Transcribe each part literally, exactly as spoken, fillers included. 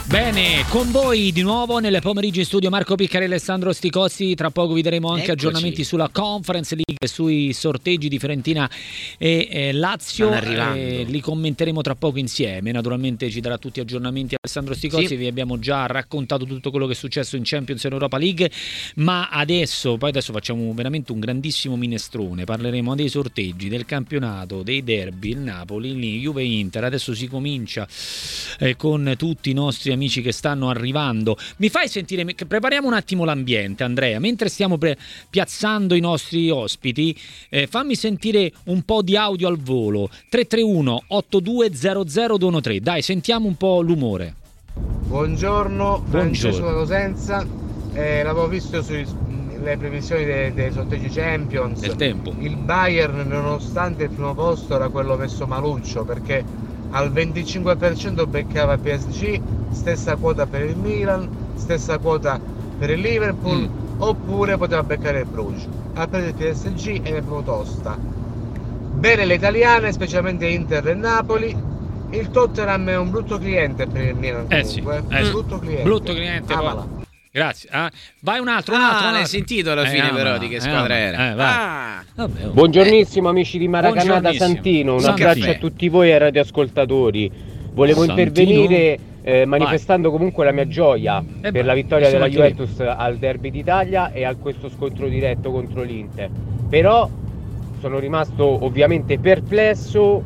Bene, con voi di nuovo nel pomeriggio in studio Marco Piccarelli e Alessandro Sticozzi. Tra poco vi daremo anche Eccoci. aggiornamenti sulla Conference League, sui sorteggi di Fiorentina e eh, Lazio. Eh, li commenteremo tra poco insieme. Naturalmente ci darà tutti aggiornamenti Alessandro Sticozzi. Sì. Vi abbiamo già raccontato tutto quello che è successo in Champions e Europa League, ma adesso, poi adesso facciamo veramente un grandissimo minestrone. Parleremo dei sorteggi, del campionato, dei derby, il Napoli, lì, Juve Inter. Adesso si comincia eh, con tutti i nostri amici che stanno arrivando. Mi fai sentire, prepariamo un attimo l'ambiente, Andrea, mentre stiamo pre- piazzando i nostri ospiti, eh, fammi sentire un po' di audio al volo. Tre tre uno otto due zero zero due uno tre, dai, sentiamo un po' l'umore. Buongiorno, Francesco da Cosenza. Eh, l'avevo visto sulle previsioni dei, dei sorteggi Champions del tempo. Il Bayern, nonostante il primo posto, era quello messo maluccio, perché al venticinque per cento beccava P S G, stessa quota per il Milan, stessa quota per il Liverpool, mm. oppure poteva beccare il Bruges. Ha preso il P S G e ne è proprio tosta. Bene le italiane, specialmente Inter e Napoli. Il Tottenham è un brutto cliente per il Milan, eh comunque. Sì, eh brutto cliente. Brutto cliente. Amala. Grazie. Ah, vai un altro, un ah, altro. L'hai sentito alla eh, fine, ama, però, di che eh, squadra ama. era? Eh, vai. Ah. Vabbè, oh. Buongiornissimo eh. amici di Maracanã da Santino, un Santino. abbraccio a tutti voi e ai radioascoltatori. Volevo Santino. intervenire eh, manifestando vai. comunque la mia gioia eh per beh, la vittoria della mancheremo. Juventus al derby d'Italia e a questo scontro diretto contro l'Inter. Però sono rimasto ovviamente perplesso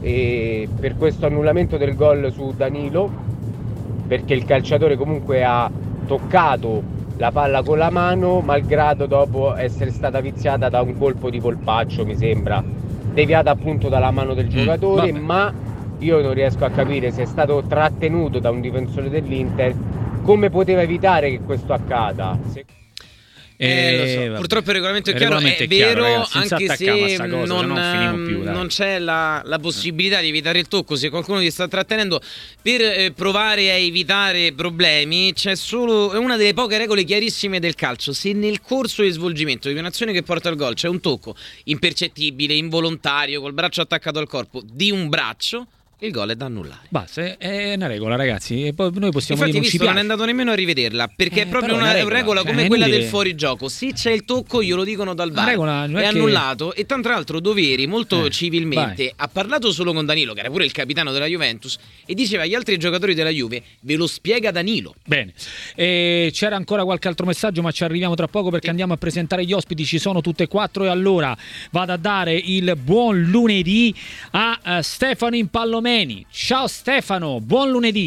e per questo annullamento del gol su Danilo, perché il calciatore comunque ha toccato la palla con la mano, malgrado dopo essere stata viziata da un colpo di polpaccio, mi sembra, deviata appunto dalla mano del giocatore, mm, ma io non riesco a capire se è stato trattenuto da un difensore dell'Inter, come poteva evitare che questo accada. Se... Eh, lo so. vabbè. Purtroppo il regolamento è il chiaro, regolamento è, è chiaro, vero, ragazzi, anche se cosa, non, se no più, non c'è la, la possibilità di evitare il tocco. Se qualcuno ti sta trattenendo per eh, provare a evitare problemi, c'è solo è una delle poche regole chiarissime del calcio: se nel corso di svolgimento di un'azione che porta al gol c'è un tocco impercettibile, involontario, col braccio attaccato al corpo di un braccio, il gol è da annullare. Basta, è una regola, ragazzi. E poi noi possiamo Infatti, dire non visto, ci piace. non è andato nemmeno a rivederla, perché eh, è proprio è una, una regola, regola come cioè, quella inutile. del fuorigioco. Se c'è il tocco, glielo dicono dal V A R. Regola, non è, è che... annullato. E tra l'altro Doveri molto eh, civilmente vai. ha parlato solo con Danilo, che era pure il capitano della Juventus, e diceva agli altri giocatori della Juve: ve lo spiega Danilo. Bene, e c'era ancora qualche altro messaggio, ma ci arriviamo tra poco perché andiamo a presentare gli ospiti. Ci sono tutte e quattro e allora vado a dare il buon lunedì a uh, Stefano Impallomeni. Ciao Stefano, buon lunedì.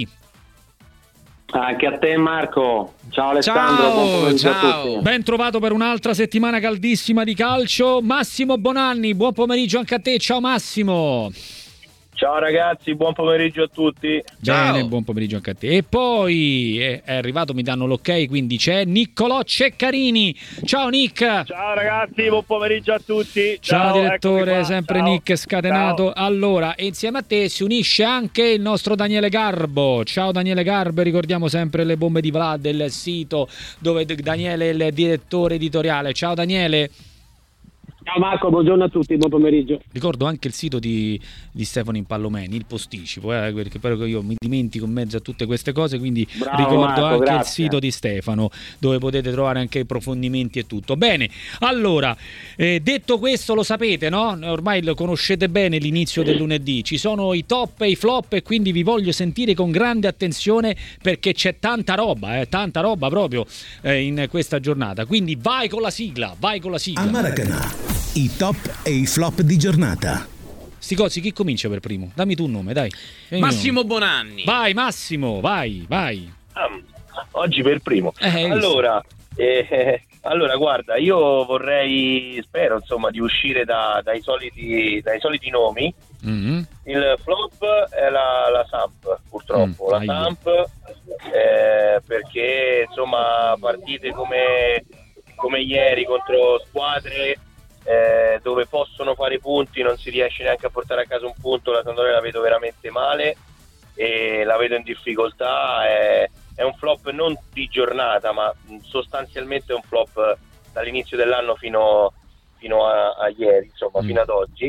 Anche a te Marco, ciao Alessandro, ciao, buon pomeriggio ciao. a tutti. Ben trovato per un'altra settimana caldissima di calcio. Massimo Bonanni, buon pomeriggio anche a te, ciao Massimo. Ciao ragazzi, buon pomeriggio a tutti. Bene, Ciao. buon pomeriggio anche a te. E poi è, è arrivato, mi danno l'ok, quindi c'è Niccolò Ceccarini. Ciao Nick. Ciao ragazzi, buon pomeriggio a tutti. Ciao, Ciao direttore, sempre ciao. Nick scatenato. Ciao. Allora, e insieme a te si unisce anche il nostro Daniele Garbo. Ciao Daniele Garbo, ricordiamo sempre le bombe di Vlad, del sito dove Daniele è il direttore editoriale. Ciao Daniele. Ciao Marco, buongiorno a tutti, buon pomeriggio. Ricordo anche il sito di, di Stefano Impallomeni, il posticipo, eh, perché poi io mi dimentico in mezzo a tutte queste cose, quindi Bravo, ricordo Marco, anche grazie. il sito di Stefano, dove potete trovare anche approfondimenti e tutto. Bene, allora, eh, detto questo, lo sapete, no? Ormai lo conoscete bene l'inizio del lunedì, ci sono i top e i flop e quindi vi voglio sentire con grande attenzione perché c'è tanta roba, eh, tanta roba proprio eh, in questa giornata. Quindi vai con la sigla, vai con la sigla. A Maracanã. I top e i flop di giornata. Sticozzi, chi comincia per primo? Dammi tu un nome, dai. Dammi Massimo un nome. Bonanni. Vai Massimo, vai, vai. Um, oggi per primo. Eh, allora, eh, allora, guarda, io vorrei, spero insomma, di uscire da, dai, soliti, dai soliti nomi. Mm-hmm. Il flop è la, la Samp, purtroppo. Mm, la aia. Samp, eh, perché insomma, partite come... come ieri contro squadre eh, dove possono fare punti non si riesce neanche a portare a casa un punto. La Sampdoria la vedo veramente male e la vedo in difficoltà. È, è un flop non di giornata, ma sostanzialmente è un flop dall'inizio dell'anno fino, fino a, a ieri, insomma, mm. fino ad oggi.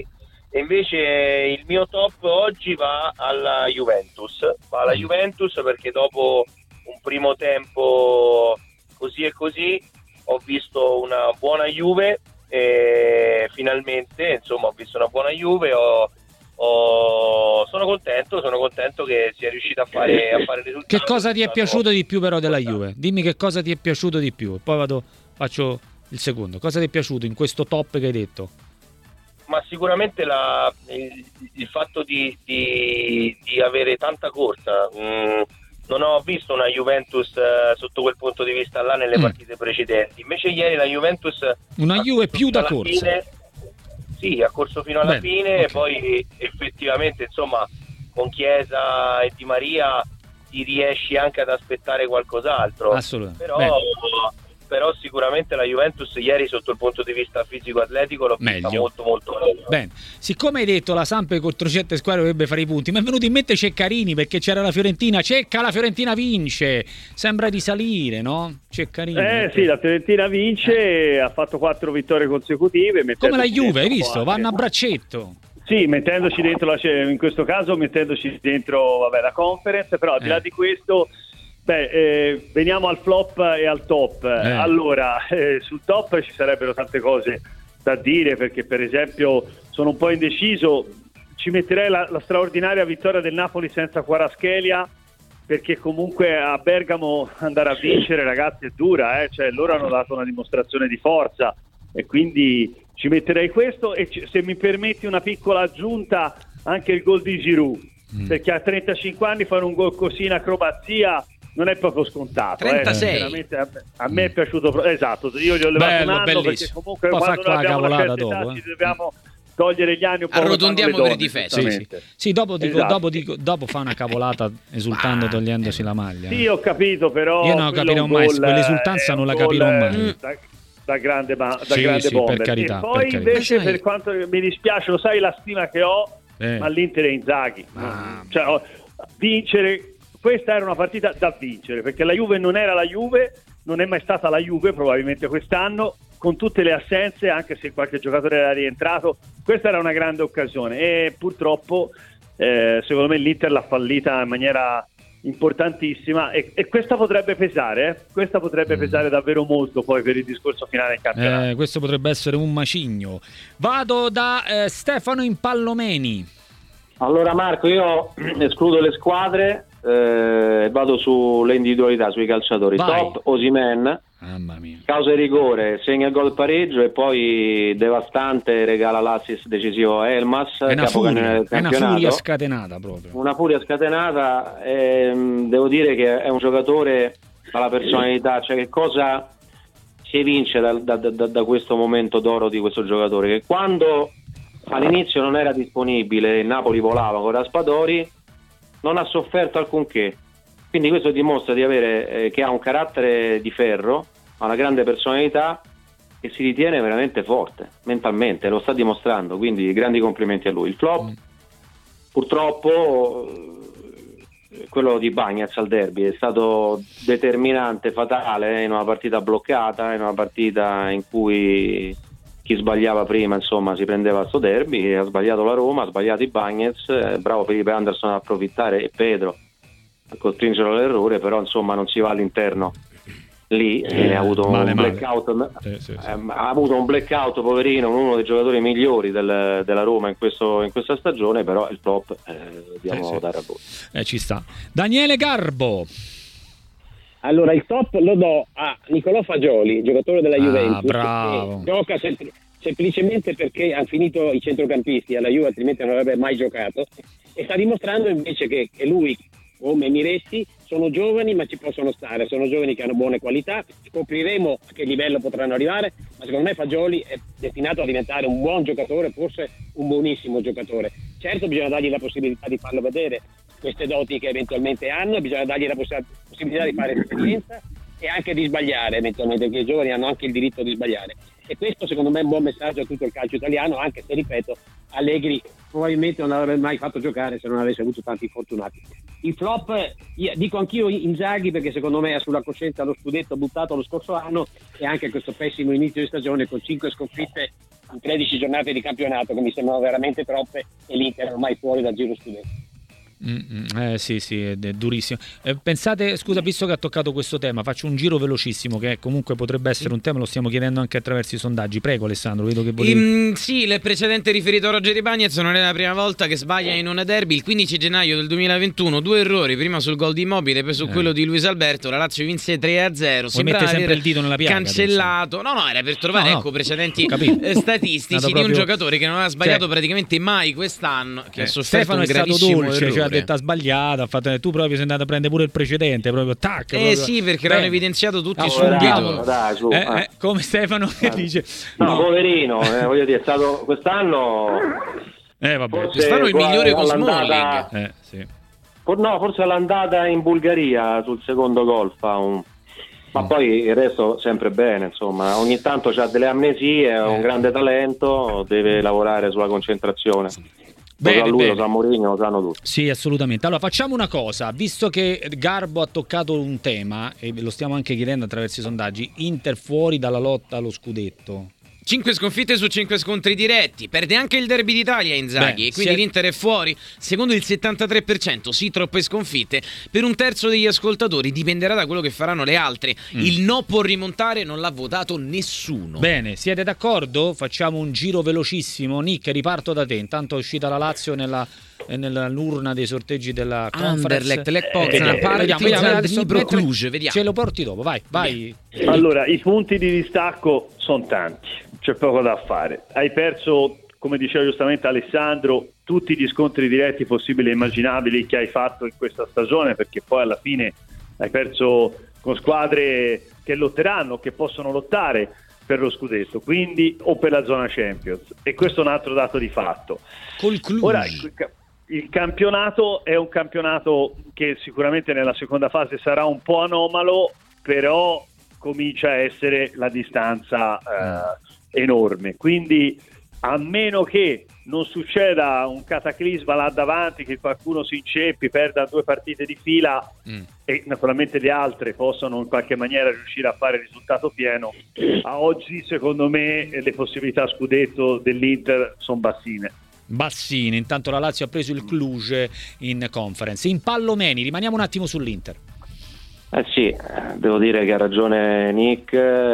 E invece il mio top oggi va alla Juventus, va alla Juventus perché dopo un primo tempo così e così ho visto una buona Juve e finalmente insomma ho visto una buona Juve, ho, ho, sono contento, sono contento che sia riuscita a fare, a fare risultati. Che cosa ti è piaciuto di più però della Juve? Dimmi che cosa ti è piaciuto di più, poi vado, faccio il secondo. Cosa ti è piaciuto in questo top che hai detto? Ma sicuramente la, il, il fatto di, di, di avere tanta corsa. Mm, non ho visto una Juventus uh, sotto quel punto di vista là nelle mm. partite precedenti. Invece ieri la Juventus una Juve più da corsa. Fine, sì, ha corso fino alla Bene, fine okay. E poi effettivamente insomma con Chiesa e Di Maria ti riesci anche ad aspettare qualcos'altro. Assolutamente. Però Bene. Però sicuramente la Juventus ieri sotto il punto di vista fisico-atletico l'ho vista molto molto meglio. Bene, siccome hai detto la Samp contro certe squadre dovrebbe fare i punti, mi è venuto in mente Ceccarini perché c'era la Fiorentina, Cecca la Fiorentina vince, sembra di salire, no? Ceccarini. Eh perché... sì, la Fiorentina vince, eh. ha fatto quattro vittorie consecutive. Come la Juve, hai visto? Anche... Vanno a braccetto. Sì, mettendoci dentro, la, in questo caso mettendoci dentro vabbè, la Conference, però al di là eh. di questo... Beh, eh, veniamo al flop e al top. Eh. Allora, eh, sul top ci sarebbero tante cose da dire, perché per esempio sono un po' indeciso. Ci metterei la, la straordinaria vittoria del Napoli senza Kvaratskhelia, perché comunque a Bergamo andare a vincere, ragazzi, è dura, eh? Cioè, loro hanno dato una dimostrazione di forza e quindi ci metterei questo. E c- se mi permetti una piccola aggiunta, anche il gol di Giroud, mm. perché a trentacinque anni fare un gol così in acrobazia non è proprio scontato. trentasei. Eh. Veramente a, a me è piaciuto, esatto, io gli ho levato bello, un anno bellissimo. perché comunque Poi quando fa noi abbiamo una certa dopo, età eh. ci dobbiamo togliere gli anni un po'. Arrotondiamo per i difetti. Sì, sì. sì, dopo, dico, Esatto. dopo, dico, dopo fa una cavolata esultando Ma... togliendosi la maglia. Sì, ho capito, però io non lo capirò mai, quell'esultanza non la capirò mai. Da, da grande, ma, da sì, grande sì, bomber. per carità, e poi per invece carità. per quanto mi dispiace, lo sai la stima che ho, eh. ma l'Inter è Inzaghi. Ah. Cioè, ho, vincere... Questa era una partita da vincere, perché la Juve non era la Juve, non è mai stata la Juve probabilmente quest'anno, con tutte le assenze, anche se qualche giocatore era rientrato. Questa era una grande occasione e purtroppo eh, secondo me l'Inter l'ha fallita in maniera importantissima e, e questa potrebbe pesare, eh? questa potrebbe mm. pesare davvero molto poi per il discorso finale del campionato. Eh, questo potrebbe essere un macigno. Vado da eh, Stefano Impallomeni. Allora Marco, io escludo le squadre e eh, vado sulle individualità, sui calciatori. Vai. Top Osimhen, mamma mia, causa di rigore, segna il gol pareggio e poi devastante regala l'assist decisivo a Elmas, è una, furia, del è una campionato. furia scatenata proprio, una furia scatenata e, devo dire che è un giocatore dalla personalità, cioè che cosa si evince da, da, da, da questo momento d'oro di questo giocatore, che quando all'inizio non era disponibile, il Napoli volava con Raspadori, non ha sofferto alcunché, quindi questo dimostra di avere eh, che ha un carattere di ferro, ha una grande personalità e si ritiene veramente forte mentalmente, lo sta dimostrando, quindi grandi complimenti a lui. Il flop mm. purtroppo eh, quello di Bagnez al derby è stato determinante, fatale, in una partita bloccata, in una partita in cui chi sbagliava prima insomma si prendeva sto derby, ha sbagliato la Roma, ha sbagliato i Bagnez, eh, bravo Felipe Anderson ad approfittare e Pedro a costringerlo all'errore, però insomma non si va all'interno lì, eh, ha avuto male, un male. blackout sì, sì, sì. Eh, ha avuto un blackout poverino, uno dei giocatori migliori del, della Roma in, questo, in questa stagione, però il top eh, dobbiamo sì, sì. dare a voi. Eh, ci sta. Daniele Garbo. Allora il top lo do a Nicolò Fagioli, giocatore della Ah, Juventus, bravo. che gioca sem- semplicemente perché hanno finito i centrocampisti alla Juve, altrimenti non avrebbe mai giocato, e sta dimostrando invece che, che lui come Miretti sono giovani ma ci possono stare, sono giovani che hanno buone qualità, scopriremo a che livello potranno arrivare, ma secondo me Fagioli è destinato a diventare un buon giocatore, forse un buonissimo giocatore. Certo bisogna dargli la possibilità di farlo vedere queste doti che eventualmente hanno, bisogna dargli la poss- possibilità di fare esperienza e anche di sbagliare eventualmente, perché i giovani hanno anche il diritto di sbagliare, e questo secondo me è un buon messaggio a tutto il calcio italiano, anche se ripeto Allegri probabilmente non l'avrebbe mai fatto giocare se non avesse avuto tanti infortunati. Il flop, io, dico anch'io Inzaghi, perché secondo me ha sulla coscienza lo scudetto buttato lo scorso anno e anche questo pessimo inizio di stagione con cinque sconfitte in tredici giornate di campionato, che mi sembrano veramente troppe, e l'Inter ormai fuori dal giro scudetto. Mm, eh sì sì è durissimo. Eh, pensate, scusa, visto che ha toccato questo tema, faccio un giro velocissimo che comunque potrebbe essere un tema, lo stiamo chiedendo anche attraverso i sondaggi. Prego Alessandro, vedo che volevi... Mm, sì, il precedente riferito a Roger Ibañez non è la prima volta che sbaglia in una derby. Il quindici gennaio del duemilaventuno due errori, prima sul gol di Immobile, poi su eh. quello di Luis Alberto. La Lazio vinse tre a zero. Vuoi mette sempre il dito nella piaga cancellato adesso. No no, era per trovare no, no. ecco precedenti eh, statistici proprio... di un giocatore che non aveva sbagliato cioè... praticamente mai quest'anno, che eh. ha sofferto Stefano un è stato dolce, errore. Cioè ha detto ha sbagliato. Fatto, tu proprio sei andato a prendere pure il precedente, proprio tac. Eh proprio. sì, perché erano evidenziato tutti ah, subito. Dai, su, eh, eh. Eh, come Stefano che dice no, no. poverino, eh, voglio dire, è stato quest'anno eh vabbè, quest'anno il migliore con Smalling. Eh, sì. No, forse l'andata in Bulgaria sul secondo gol fa un ma poi il resto sempre bene, insomma, ogni tanto c'ha delle amnesie, ha un grande talento, deve lavorare sulla concentrazione. Bene, lo sa lui, bene. Lo sa Mourinho, lo sanno tutti. Sì, assolutamente. Allora facciamo una cosa, visto che Garbo ha toccato un tema e lo stiamo anche chiedendo attraverso i sondaggi, Inter fuori dalla lotta allo scudetto. cinque sconfitte su cinque scontri diretti, perde anche il derby d'Italia Inzaghi. Beh, e quindi è... l'Inter è fuori, secondo il settantatré per cento, sì, troppe sconfitte. Per un terzo degli ascoltatori dipenderà da quello che faranno le altre. Mm. Il no può rimontare, non l'ha votato nessuno. Bene, siete d'accordo? Facciamo un giro velocissimo. Nick, riparto da te, intanto è uscita la Lazio nella... nell'urna dei sorteggi della Conference. Lech Poznan, eh, Partizan, Dnipro, Cluj, vediamo. Ce lo porti dopo, vai, vai. Allora, i punti di distacco sono tanti, c'è poco da fare. Hai perso, come diceva giustamente Alessandro, tutti gli scontri diretti possibili e immaginabili che hai fatto in questa stagione, perché poi alla fine hai perso con squadre che lotteranno, che possono lottare per lo scudetto, quindi o per la zona Champions, e questo è un altro dato di fatto. Col Cluj. Ora, il campionato è un campionato che sicuramente nella seconda fase sarà un po' anomalo, però comincia a essere la distanza eh, enorme, quindi a meno che non succeda un cataclisma là davanti, che qualcuno si inceppi, perda due partite di fila mm. e naturalmente le altre possano in qualche maniera riuscire a fare il risultato pieno, a oggi secondo me le possibilità scudetto dell'Inter sono bassine. Bassine, intanto la Lazio ha preso il Cluj in Conference. In Pallomeni, rimaniamo un attimo sull'Inter. Eh sì, devo dire che ha ragione Nick,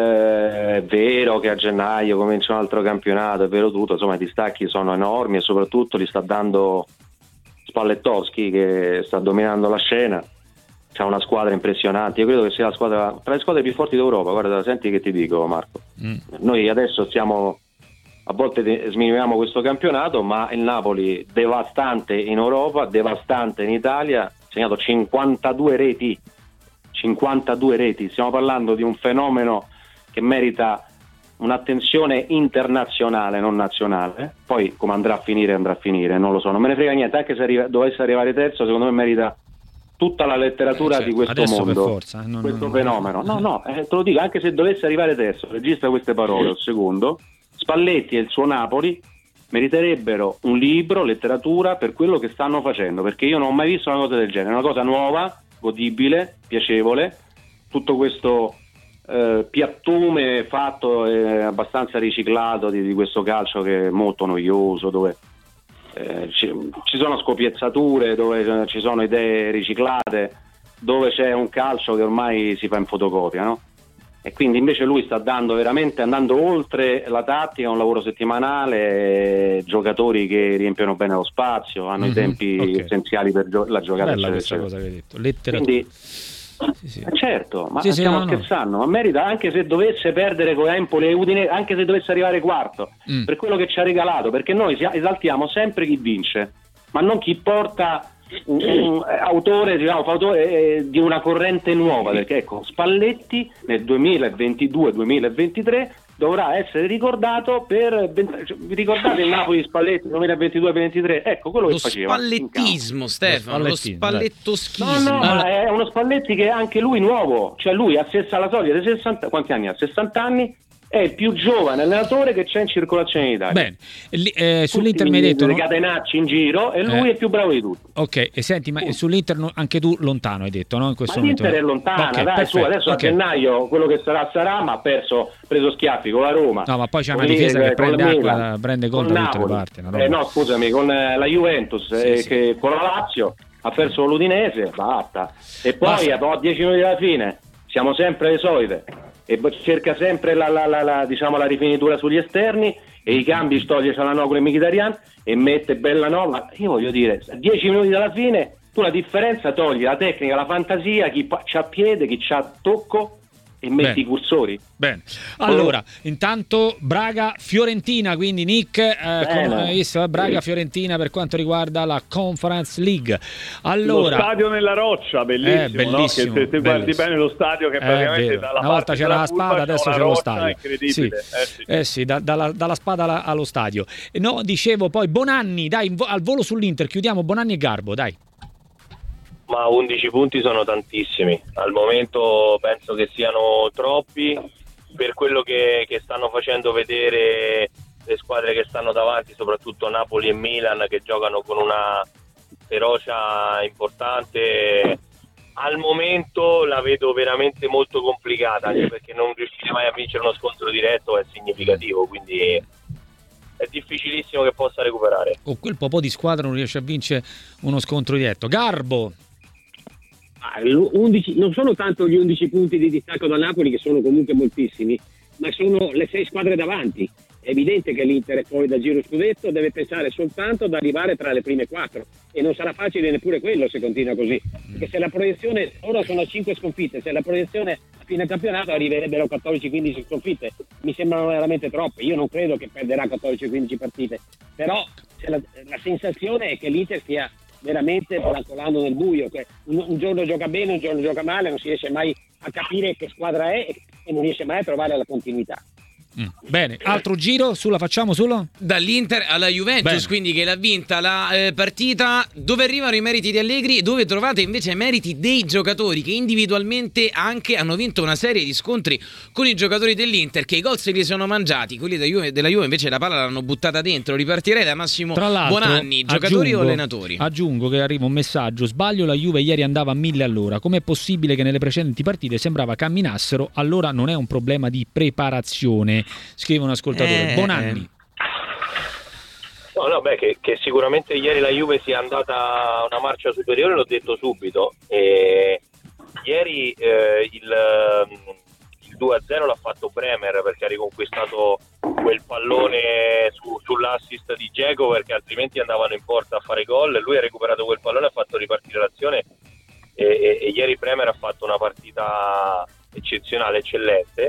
è vero che a gennaio comincia un altro campionato, è vero tutto, insomma i distacchi sono enormi e soprattutto li sta dando Spallettowski che sta dominando la scena, c'ha una squadra impressionante, io credo che sia la squadra tra le squadre più forti d'Europa, guarda, senti che ti dico Marco, mm. noi adesso stiamo, a volte sminimiamo questo campionato, ma il Napoli devastante in Europa, devastante in Italia, ha segnato cinquantadue reti, cinquantadue reti, stiamo parlando di un fenomeno che merita un'attenzione internazionale, non nazionale. Poi come andrà a finire andrà a finire, non lo so, non me ne frega niente, anche se arriva, dovesse arrivare terzo, secondo me merita tutta la letteratura eh, certo. di questo mondo, per forza, eh, non, questo non, fenomeno. No, no, eh, te lo dico, anche se dovesse arrivare terzo, registra queste parole, un secondo, Spalletti e il suo Napoli meriterebbero un libro, letteratura, per quello che stanno facendo, perché io non ho mai visto una cosa del genere, una cosa nuova, godibile, piacevole, tutto questo eh, piattume fatto eh, abbastanza riciclato di, di questo calcio che è molto noioso, dove eh, ci, ci sono scopiezzature, dove eh, ci sono idee riciclate, dove c'è un calcio che ormai si fa in fotocopia, no? E quindi invece lui sta dando veramente, andando oltre la tattica, un lavoro settimanale, giocatori che riempiono bene lo spazio, hanno mm-hmm, i tempi okay. essenziali per gio- la giocata. Bella questa cosa che hai detto, letteratura. Quindi, sì, sì. certo, ma sì, stiamo sì, no, scherzando, no. ma merita, anche se dovesse perdere con Empoli e Udine, anche se dovesse arrivare quarto, mm. per quello che ci ha regalato, perché noi esaltiamo sempre chi vince, ma non chi porta un, un autore, diciamo, autore eh, di una corrente nuova, perché ecco, Spalletti nel duemilaventidue duemilaventitré dovrà essere ricordato per, vi ricordate il Napoli di Spalletti duemilaventidue duemilaventitré? Ecco quello lo che faceva. Spallettismo, Stefano, lo spallettoschismo. No, no, ma è uno Spalletti che è anche lui nuovo, cioè lui ha sessanta, la soglia dei sessanta, quanti anni ha? sessanta anni è il più giovane allenatore che c'è in circolazione in Italia. Bene, eh, sull'Inter mi hai detto no? Catenacci in giro e lui eh. è più bravo di tutti. Ok, e senti, ma sull'Inter anche tu lontano hai detto, no? In questo ma momento l'Inter è lontana, okay, dai, su, adesso okay. a gennaio quello che sarà sarà, ma ha perso, preso schiaffi con la Roma. No, ma poi c'è una difesa che prende acqua, prende gol da tutte le parti. Eh, no, scusami, con la Juventus sì, eh, sì. che con la Lazio ha perso l'Udinese, basta. E poi a dieci minuti dalla fine siamo sempre le solite. E cerca sempre la, la, la, la, diciamo, la rifinitura sugli esterni e i cambi toglie Cialanoglu e Mkhitaryan e mette Bellanova. Io voglio dire, a dieci minuti dalla fine tu la differenza togli la tecnica, la fantasia, chi c'ha piede, chi c'ha tocco e metti Bene. i cursori. Bene. Allora, oh. intanto Braga-Fiorentina, quindi Nick, eh, come hai visto, Braga-Fiorentina per quanto riguarda la Conference League. Allora, lo stadio nella roccia, bellissimo, eh, bellissimo no? Che se ti guardi bene lo stadio che praticamente eh, dalla una volta c'era la spada, adesso c'è lo stadio. Incredibile. Sì. Eh, sì. Eh sì, da, dalla, dalla spada alla, allo stadio. No, dicevo poi Bonanni, dai, al volo sull'Inter, chiudiamo Bonanni e Garbo, dai. Ma undici punti sono tantissimi, al momento penso che siano troppi per quello che, che stanno facendo vedere le squadre che stanno davanti, soprattutto Napoli e Milan, che giocano con una ferocia importante. Al momento la vedo veramente molto complicata, anche perché non riuscire mai a vincere uno scontro diretto è significativo, quindi è difficilissimo che possa recuperare. Con quel po' di squadra non riesce a vincere uno scontro diretto. Garbo. undici, non sono tanto gli undici punti di distacco da Napoli, che sono comunque moltissimi, ma sono le sei squadre davanti. È evidente che l'Inter è fuori dal giro scudetto, deve pensare soltanto ad arrivare tra le prime quattro e non sarà facile neppure quello se continua così, perché se la proiezione, ora sono a cinque sconfitte, se la proiezione a fine campionato arriverebbero quattordici quindici sconfitte, mi sembrano veramente troppe. Io non credo che perderà quattordici quindici partite, però la, la sensazione è che l'Inter stia veramente brancolando nel buio, che un, un giorno gioca bene, un giorno gioca male, non si riesce mai a capire che squadra è e non riesce mai a trovare la continuità. Mm. Bene, altro giro sulla facciamo solo? Dall'Inter alla Juventus. Bene. Quindi che l'ha vinta la eh, partita, dove arrivano i meriti di Allegri e dove trovate invece i meriti dei giocatori che individualmente anche hanno vinto una serie di scontri con i giocatori dell'Inter, che i gol se li sono mangiati, quelli della Juve, della Juve invece la palla l'hanno buttata dentro. Ripartirei da Massimo Bonanni, giocatori aggiungo, o allenatori? Aggiungo che arriva un messaggio: sbaglio, la Juve ieri andava a mille all'ora, com'è possibile che nelle precedenti partite sembrava camminassero? Allora non è un problema di preparazione, scrive un ascoltatore. eh, Bonanni. No, no, beh, che, che sicuramente ieri la Juve sia andata a una marcia superiore, l'ho detto subito. E ieri eh, il, il due a zero l'ha fatto Bremer, perché ha riconquistato quel pallone su, sull'assist di Dzeko, perché altrimenti andavano in porta a fare gol, e lui ha recuperato quel pallone e ha fatto ripartire l'azione, e, e, e ieri Bremer ha fatto una partita eccezionale, eccellente.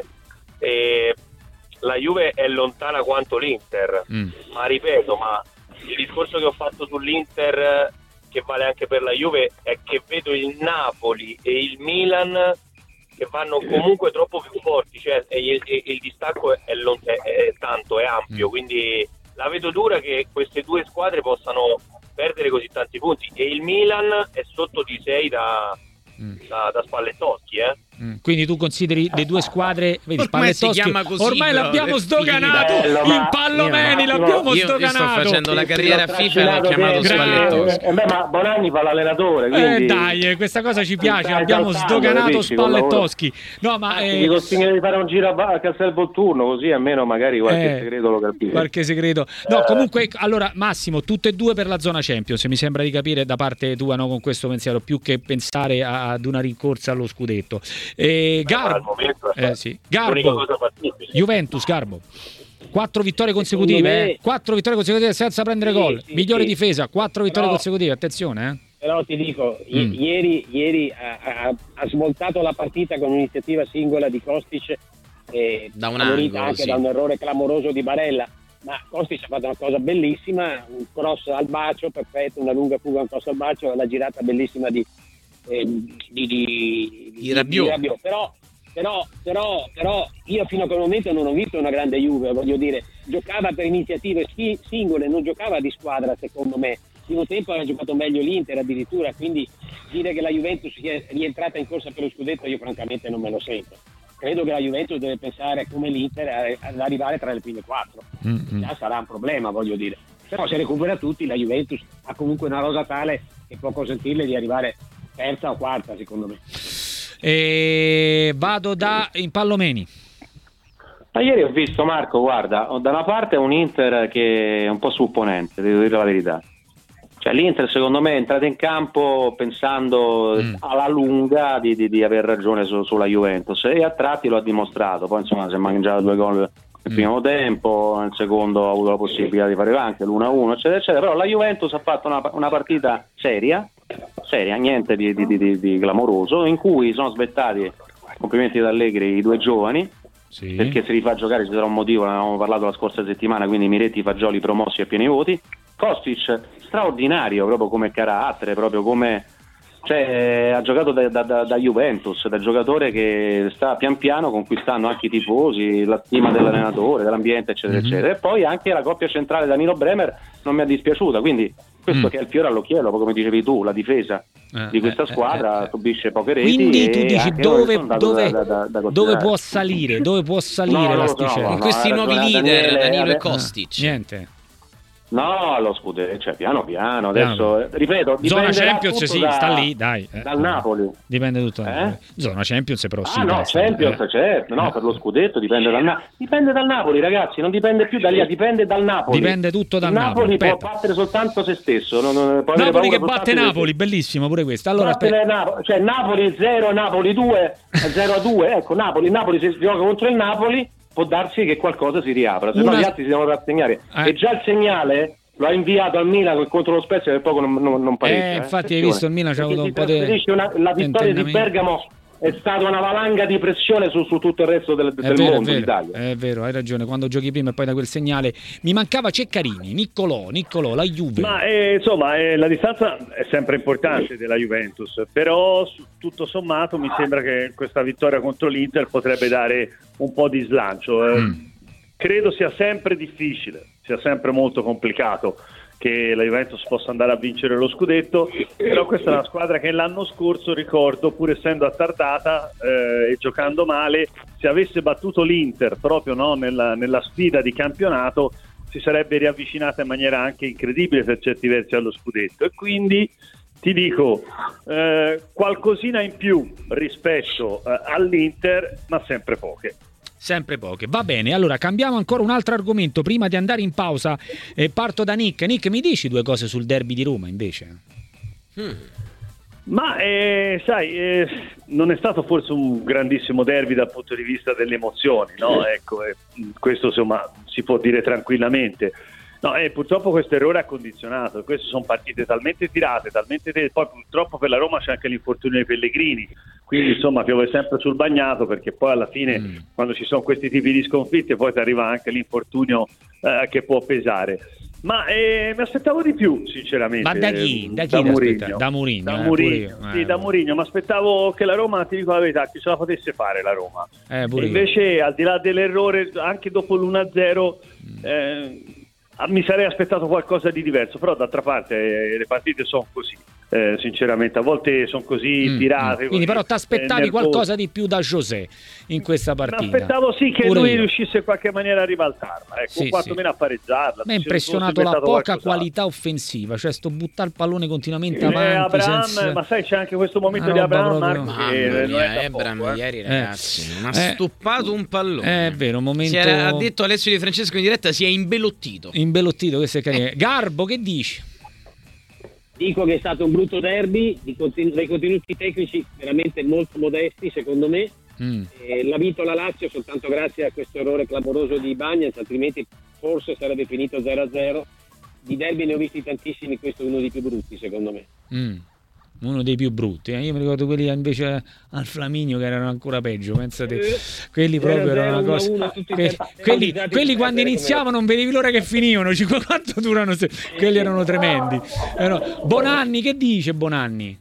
E la Juve è lontana quanto l'Inter, mm. ma ripeto, ma il discorso che ho fatto sull'Inter, che vale anche per la Juve, è che vedo il Napoli e il Milan che vanno comunque troppo più forti, cioè e il, e il distacco è, lont- è, è tanto, è ampio, mm. quindi la vedo dura che queste due squadre possano perdere così tanti punti, e il Milan è sotto di sei da, mm. da, da Spallettoschi, eh. Mm. Quindi tu consideri le due squadre, vedi, ormai si chiama così, ormai però, l'abbiamo sdoganato, bello, in Pallomeni io, l'abbiamo io, sdoganato. Io sto facendo la carriera a FIFA e l'ho chiamato Spallettoschi. Eh, beh, ma Bonanni fa l'allenatore, quindi... Eh dai, questa cosa ci piace, abbiamo sdoganato Spallettoschi. No, ma eh... ti costringe di fare un giro a Castel Volturno, così almeno magari qualche eh, segreto lo capisco. Qualche segreto. No, comunque, allora Massimo, tutte e due per la zona Champions, mi sembra di capire da parte tua, no, con questo pensiero, più che pensare ad una rincorsa allo scudetto. Eh, Garbo, eh, sì. Garbo, Juventus, Garbo. Quattro vittorie consecutive, me... eh? Quattro vittorie consecutive senza prendere sì, gol. Sì, Migliore sì. difesa, quattro vittorie però, consecutive, attenzione, eh. Però ti dico, mm. ieri, ieri ha, ha, ha svoltato la partita con un'iniziativa singola di Kostic, eh, da un angolo, anche sì. da un errore clamoroso di Barella. Ma Kostic ha fatto una cosa bellissima, un cross al bacio, perfetto, una lunga fuga, un cross al bacio, la girata bellissima di eh, di, di, di, di Rabiot. Di Rabiot. Però, però, però, però io fino a quel momento non ho visto una grande Juve, voglio dire, giocava per iniziative singole, non giocava di squadra, secondo me. Il primo tempo aveva giocato meglio l'Inter addirittura, quindi dire che la Juventus sia rientrata in corsa per lo scudetto io francamente non me lo sento. credo che la Juventus deve pensare come l'Inter ad arrivare tra le prime quattro. Mm-hmm. Già sarà un problema, voglio dire. Però se recupera tutti, la Juventus ha comunque una rosa tale che può consentirle di arrivare terza o quarta, secondo me. E vado da Impallomeni. Ma ieri ho visto, Marco, guarda, da una parte un Inter che è un po' supponente, devo dire la verità. Cioè l'Inter secondo me è entrata in campo pensando mm. alla lunga di, di, di aver ragione su, sulla Juventus, e a tratti lo ha dimostrato. Poi insomma si è mangiato due gol nel mm. primo tempo, nel secondo ha avuto la possibilità di fare anche l'uno a uno, eccetera, eccetera. Però la Juventus ha fatto una, una partita seria, seria, niente di, di, di, di clamoroso, in cui sono aspettati, complimenti ad Allegri, i due giovani. Sì. Perché se li fa giocare ci sarà un motivo, ne avevamo parlato la scorsa settimana, quindi Miretti, Fagioli promossi a pieni voti. Kostic straordinario proprio come carattere, proprio come, cioè, ha giocato da, da, da, da Juventus, da giocatore che sta pian piano conquistando anche i tifosi, la stima dell'allenatore, dell'ambiente, eccetera, mm-hmm. eccetera. E poi anche la coppia centrale Danilo Bremer non mi ha dispiaciuta, quindi questo mm. che è il fiore all'occhiello, come dicevi tu, la difesa eh, di questa eh, squadra eh, eh, subisce poche reti. Quindi tu dici dove, dove, da, da, da dove può salire, dove può salire no, l'asticella? No, no, con questi no, nuovi leader, Daniele, Danilo e eh, Kostic. Niente. No, lo scudetto, cioè piano piano, adesso eh, ripeto, zona Champions sì, da, sta lì, dai. Eh, dal Napoli. Dipende tutto. Eh? Zona Champions però sì. Ah no, Champions eh. certo, no, per lo scudetto dipende dal Napoli. Dipende dal Napoli, ragazzi, non dipende più da lì, dipende dal Napoli. Dipende tutto dal Il Napoli. Napoli può battere soltanto se stesso, non, non, può Napoli che batte Napoli, di... bellissimo pure questo. Allora aspetta. Napoli, cioè Napoli zero, Napoli due, zero a due, ecco, Napoli, Napoli se gioca contro il Napoli può darsi che qualcosa si riapra, se Una... no gli altri si devono rassegnare. Eh. E già il segnale lo ha inviato al Milan contro lo Spezia per poco non, non, non pareggia. Eh, infatti eh. hai visto il Milan c'ha avuto un po' di una, la vittoria di Bergamo è stata una valanga di pressione su, su tutto il resto del, del vero, mondo è d'Italia. È vero, hai ragione, quando giochi prima e poi da quel segnale. Mi mancava Ceccarini, Niccolò, Niccolò, la Juve. Ma eh, insomma eh, la distanza è sempre importante della Juventus, però tutto sommato mi sembra che questa vittoria contro l'Inter potrebbe dare un po' di slancio. Eh, mm. Credo sia sempre difficile, sia sempre molto complicato che la Juventus possa andare a vincere lo scudetto, però questa è una squadra che l'anno scorso, ricordo, pur essendo attardata eh, e giocando male, se avesse battuto l'Inter proprio no, nella, nella sfida di campionato si sarebbe riavvicinata in maniera anche incredibile per certi versi allo scudetto, e quindi ti dico eh, qualcosina in più rispetto eh, all'Inter, ma sempre poche. Sempre poche, va bene. Allora cambiamo ancora un altro argomento prima di andare in pausa. Eh, parto da Nick. Nick, mi dici due cose sul derby di Roma invece? Hmm. Ma eh, sai, eh, non è stato forse un grandissimo derby dal punto di vista delle emozioni, no? Ecco, eh, questo insomma si può dire tranquillamente. No, eh, purtroppo questo errore ha condizionato. Queste sono partite talmente tirate, talmente te- poi purtroppo per la Roma c'è anche l'infortunio dei Pellegrini, quindi insomma piove sempre sul bagnato, perché poi alla fine mm. quando ci sono questi tipi di sconfitte poi ti arriva anche l'infortunio eh, che può pesare. Ma eh, mi aspettavo di più, sinceramente. Ma da chi? Da chi da Mourinho. Da Mourinho, da eh, Mourinho, eh, sì, da Mourinho. Mi aspettavo che la Roma, ti dico la verità, che ce la potesse fare la Roma. Eh, e invece, al di là dell'errore, anche dopo l'uno a zero, mm. eh, mi sarei aspettato qualcosa di diverso, però d'altra parte eh, le partite sono così, eh, sinceramente a volte sono così mm, tirate. Mm. Quindi però ti aspettavi eh, qualcosa di più da José in questa partita? Mi aspettavo sì che Pure lui io. riuscisse in qualche maniera a ribaltarla, ecco, sì, quantomeno sì. a pareggiarla. Mi ha impressionato la poca qualità offensiva, cioè sto buttare il pallone continuamente eh, avanti Abraham, senza... ma sai c'è anche questo momento di Abraham Mamma che mia, Abraham eh. ieri ragazzi eh. non ha eh. stoppato un pallone, è vero, momento... si era, ha detto Alessio Di Francesco in diretta, si è imbelottito imbelottito, questo è carino. Garbo, che dici? Dico che è stato un brutto derby, di continu- dei contenuti tecnici veramente molto modesti secondo me. Mm. Eh, l'ha vinto la Lazio soltanto grazie a questo errore clamoroso di Bagnez, altrimenti forse sarebbe finito zero a zero. Di derby ne ho visti tantissimi, questo è uno dei più brutti secondo me. Mm. Uno dei più brutti, eh? Io mi ricordo quelli invece al Flaminio che erano ancora peggio, pensate, quelli proprio erano una cosa. uno, que- quelli, quelli quando iniziavano non vedevi l'ora che finivano, quanto durano, se- quelli erano tremendi. Erano... Bonanni, che dice Bonanni?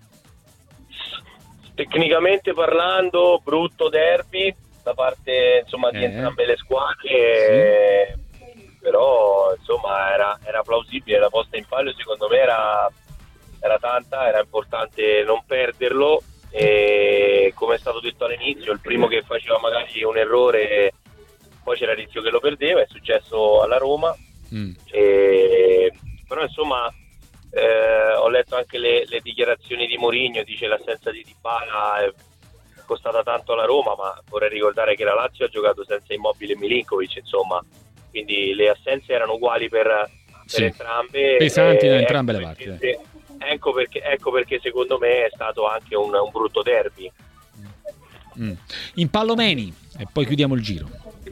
Tecnicamente parlando, brutto derby da parte insomma di eh. entrambe le squadre, sì. Però insomma era, era plausibile, la posta in palio secondo me era era tanta, era importante non perderlo, e come stato detto all'inizio, il primo che faceva magari un errore poi c'era il rischio che lo perdeva, è successo alla Roma. Mm. E, però insomma eh, ho letto anche le, le dichiarazioni di Mourinho, dice l'assenza di Dybala è costata tanto alla Roma, ma vorrei ricordare che la Lazio ha giocato senza Immobile e Milinkovic, insomma, quindi le assenze erano uguali per, per sì. entrambe, pesanti da entrambe ecco le parti perché, ecco, perché, ecco perché secondo me è stato anche un, un brutto derby. mm. In Pallomeni e poi chiudiamo il giro.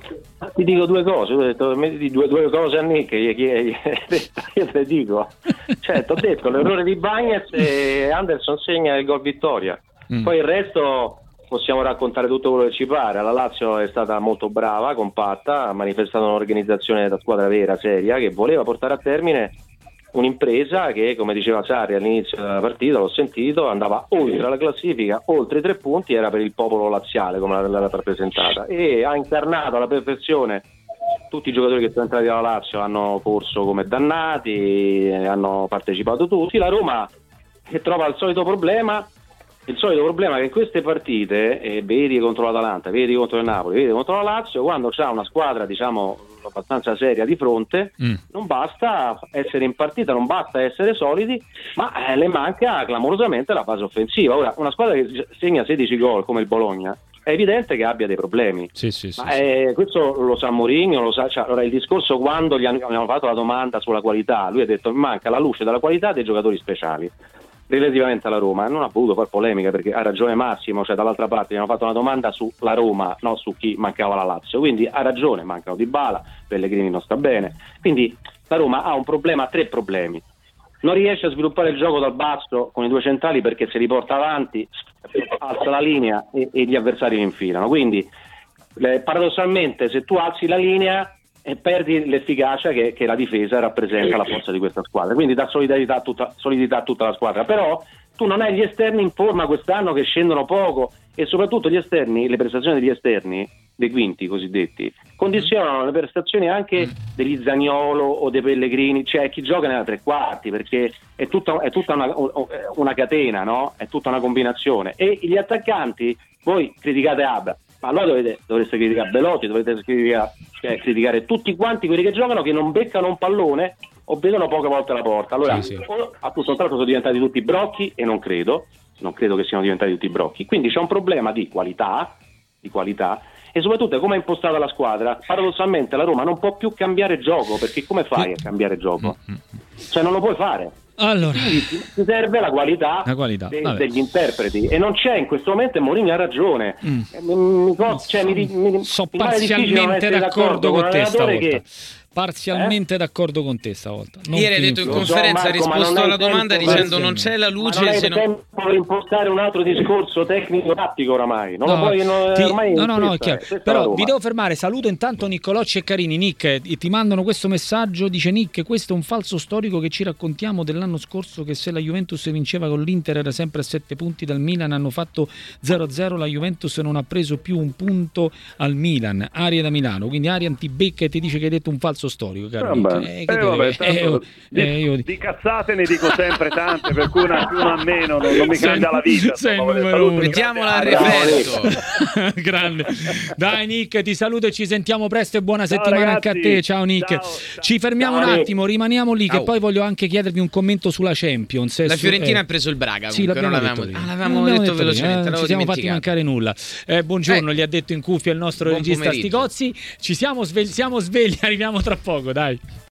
Ti dico due cose, ho detto due, due cose a Nick, io, io, io te dico, cioè ti ho detto l'errore di Bagnez e Anderson segna il gol vittoria, mm. poi il resto possiamo raccontare tutto quello che ci pare. La Lazio è stata molto brava, compatta, ha manifestato un'organizzazione da squadra vera, seria, che voleva portare a termine un'impresa che, come diceva Sarri all'inizio della partita, l'ho sentito, andava oltre la classifica, oltre i tre punti, era per il popolo laziale come l'aveva rappresentata, e ha incarnato alla perfezione. Tutti i giocatori che sono entrati alla Lazio hanno corso come dannati, hanno partecipato tutti. La Roma che trova il solito problema, il solito problema che in queste partite, eh, vedi contro l'Atalanta, vedi contro il Napoli, vedi contro la Lazio, quando c'ha una squadra diciamo abbastanza seria di fronte, mm. non basta essere in partita, non basta essere solidi, ma eh, le manca clamorosamente la fase offensiva. Ora, una squadra che segna sedici gol come il Bologna è evidente che abbia dei problemi, sì, sì, sì, ma eh, sì. questo lo sa Mourinho, lo sa, cioè, allora il discorso, quando gli hanno, hanno fatto la domanda sulla qualità, lui ha detto manca la luce della qualità dei giocatori speciali relativamente alla Roma. Non ha voluto fare polemica perché ha ragione Massimo, cioè dall'altra parte gli hanno fatto una domanda sulla Roma, non su chi mancava la Lazio, quindi ha ragione, mancano Dybala, Pellegrini non sta bene, quindi la Roma ha un problema, tre problemi: non riesce a sviluppare il gioco dal basso con i due centrali perché se li porta avanti alza la linea e, e gli avversari li infilano, quindi eh, paradossalmente se tu alzi la linea e perdi l'efficacia che, che la difesa rappresenta la forza di questa squadra, quindi dà solidità a tutta, solidità a tutta la squadra. Però tu non hai gli esterni in forma quest'anno, che scendono poco, e soprattutto gli esterni, le prestazioni degli esterni, dei quinti cosiddetti, condizionano le prestazioni anche degli Zaniolo o dei Pellegrini, cioè chi gioca nella tre quarti, perché è tutta, è tutta una, una catena, no? È tutta una combinazione. E gli attaccanti, voi criticate Abba, ma allora dovete, dovreste criticare Belotti, dovete criticare, cioè, criticare tutti quanti quelli che giocano, che non beccano un pallone o vedono poche volte la porta. Allora, sì, sì. O, appunto, tra l'altro sono diventati tutti brocchi, e non credo, non credo che siano diventati tutti brocchi. Quindi c'è un problema di qualità, di qualità, e soprattutto come è impostata la squadra. Paradossalmente la Roma non può più cambiare gioco, perché come fai a cambiare gioco? Cioè non lo puoi fare. Allora, quindi ti serve la qualità, la qualità. De, degli interpreti, e non c'è in questo momento, e Mourinho ha ragione. Mm. Mi, mi, cioè, mi, mi, so mi parzialmente d'accordo con te stavolta. Che, parzialmente eh? d'accordo con te stavolta. Non Ieri hai detto in conferenza, ha risposto alla domanda dicendo non c'è la luce, ma non hai se tempo non... per impostare un altro discorso tecnico tattico oramai. Non no, lo puoi, non, ti, ormai no, no, no, è questa, chiaro. Però vi devo fermare. Saluto intanto Niccolocci e Carini. Nick, ti mandano questo messaggio, dice Nick: questo è un falso storico che ci raccontiamo dell'anno scorso, che se la Juventus vinceva con l'Inter era sempre a sette punti dal Milan, hanno fatto zero a zero, la Juventus non ha preso più un punto al Milan. Aria da Milano, quindi Aria ti becca e ti dice che hai detto un falso storico, caro. Eh, eh, vabbè, tanto, eh, di, eh, io... di cazzate ne dico sempre tante, per cui una più una meno non, non mi sei, cambia la vita. Sei insomma, numero uno. Mettiamola a referto. Grande. Dai Nick, ti saluto e ci sentiamo presto, e buona ciao, settimana ragazzi. Anche a te. Ciao Nick. Ciao, ciao. Ci fermiamo ciao, un attimo, rimaniamo lì, che oh. poi voglio anche chiedervi un commento sulla Champions. La Fiorentina eh. ha preso il Braga. Sì, comunque, l'abbiamo non detto, ah, l'avevamo l'avevamo detto, detto velocemente, eh, non ci siamo fatti mancare nulla. Eh, buongiorno, eh. gli ha detto in cuffia il nostro Buon regista pomeriggio. Sticozzi. Ci siamo svegli, siamo svegli, arriviamo tra poco, dai.